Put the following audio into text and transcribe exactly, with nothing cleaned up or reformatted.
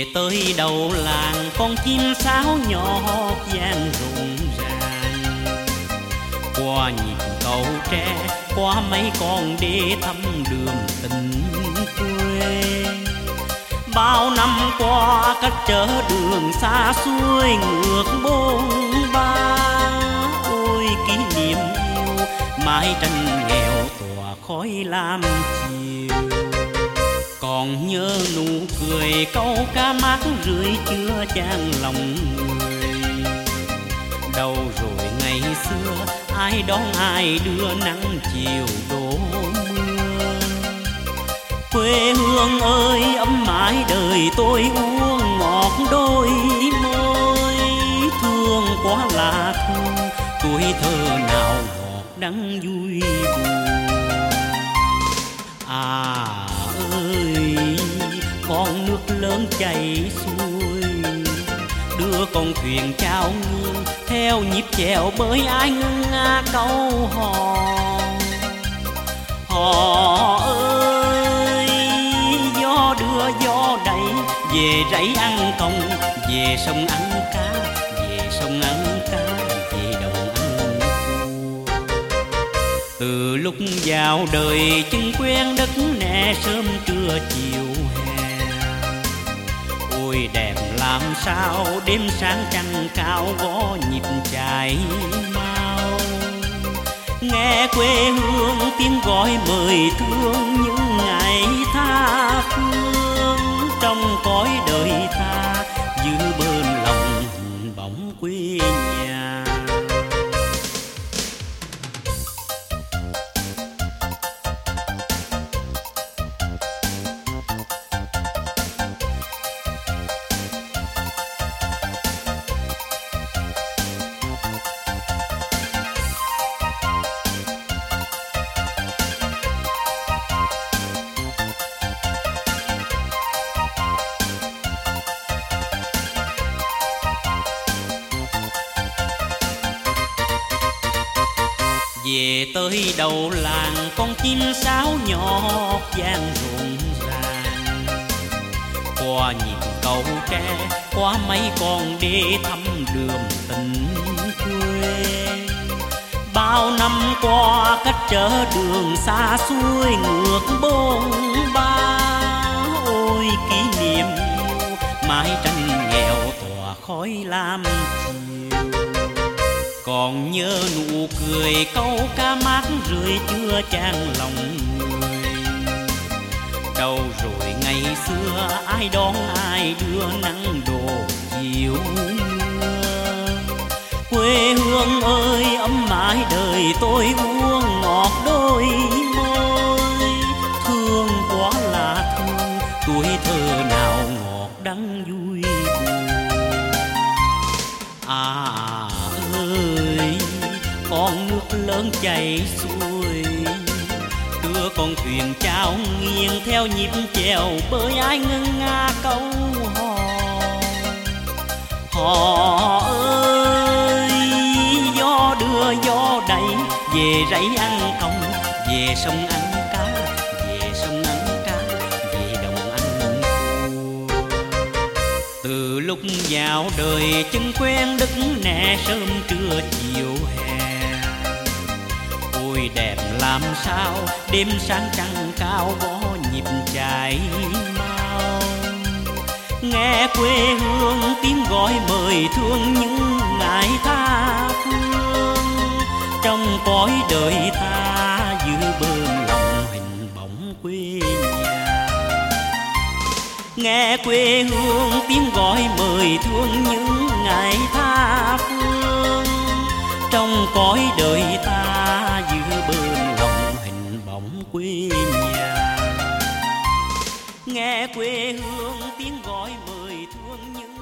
Về tới đầu làng con chim sáo nhỏ vang rộn ràng, qua nhịp cầu tre, qua mấy con đê thăm đường tình quê. Bao năm qua cách trở đường xa xuôi ngược bôn ba, ôi kỷ niệm yêu mái tranh nghèo tỏa khói lam chiều. Còn nhớ nụ cười câu cá mát rưỡi chưa chan lòng người. Đâu rồi ngày xưa ai đón ai đưa nắng chiều đổ mưa. Quê hương ơi ấm mãi đời tôi uống ngọt đôi môi. Thương quá là thương tuổi thơ nào ngọt đắng vui buồn. À ơi con nước lớn chảy xuôi, đưa con thuyền chao nghiêng theo nhịp chèo bơi ai ngân nga câu hò. Hò ơi gió đưa gió đẩy về rẫy ăn công, về sông ăn cá, về sông ăn cá, về đồng ăn cua. Từ lúc vào đời chân quen đất nè sớm trưa chiều hè. Ôi đẹp làm sao đêm sáng trăng cao gõ nhịp chài mau. Nghe quê hương tiếng gọi mời thương những ngày tha phương. Trong cõi đời ta giữ bên lòng hình bóng quê nhà. Về tới đầu làng con chim sáo nhỏ vang rộn ràng, qua nhịp cầu tre, qua mấy con đê thăm đường tình quê. Bao năm qua cách trở đường xa xuôi ngược bôn ba, ôi kỷ niệm yêu mái tranh nghèo tỏa khói lam chiều. Còn nhớ nụ cười câu cá mát rưỡi chưa chan lòng người. Đâu rồi ngày xưa ai đón ai đưa nắng đổ chiều mưa. Quê hương ơi ấm mãi đời tôi uống ngọt đôi môi. Thương quá là thương tuổi thơ nào ngọt đắng vui buồn. À ơi con nước lớn chảy xuôi, đưa con thuyền chao nghiêng theo nhịp chèo bơi ai ngân nga câu hò. Hò ơi gió đưa gió đẩy về rẫy ăn công, về sông ăn cá, về sông ăn cá, về đồng ăn cua. Từ lúc vào đời chân quen đất nè sớm trưa chiều hè. Ôi đẹp làm sao đêm sáng trăng cao gõ nhịp chài mau. Nghe quê hương tiếng gọi mời thương những ngày tha phương. Trong cõi đời ta giữ bên lòng hình bóng quê nhà. Nghe quê hương tiếng gọi mời thương những ngày tha phương. Trong cõi đời ta giữ bên lòng hình bóng quê nhà. Nghe quê hương tiếng gọi mời thương những